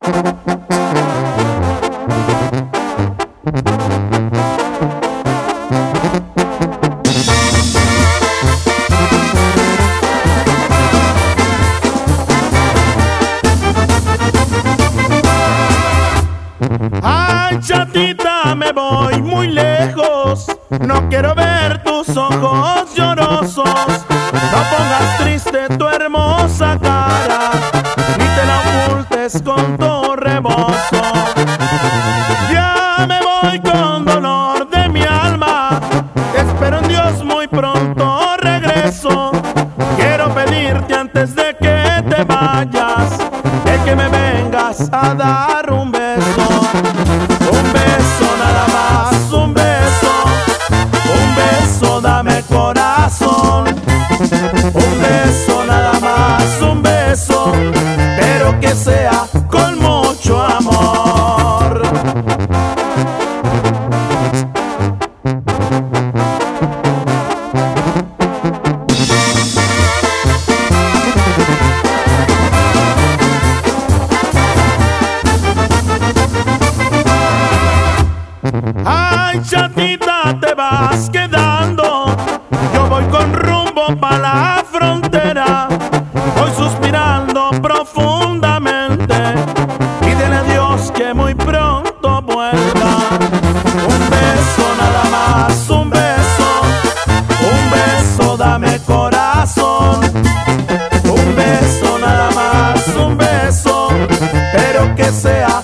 Ay, chatita, me voy muy lejos. No quiero ver tus ojos llorosos. No pongas triste tu hermosa cara, ni te la ocultes con tu rebozo. Ya me voy con dolor de mi alma. Espero en Dios muy pronto regreso. Quiero pedirte antes de que te vayas, que me vengas a dar un beso. Un beso nada más, un beso. Un beso, dame corazón. Un beso nada más, un beso, pero que sea con mucho amor. Ay, chatita, te vas quedando. Yo voy con rumbo pa' la frontera. Voy suspirando profundamente. Pídele a Dios que muy pronto vuelva. Un beso nada más, un beso. Un beso, dame corazón. Un beso nada más, un beso, pero que sea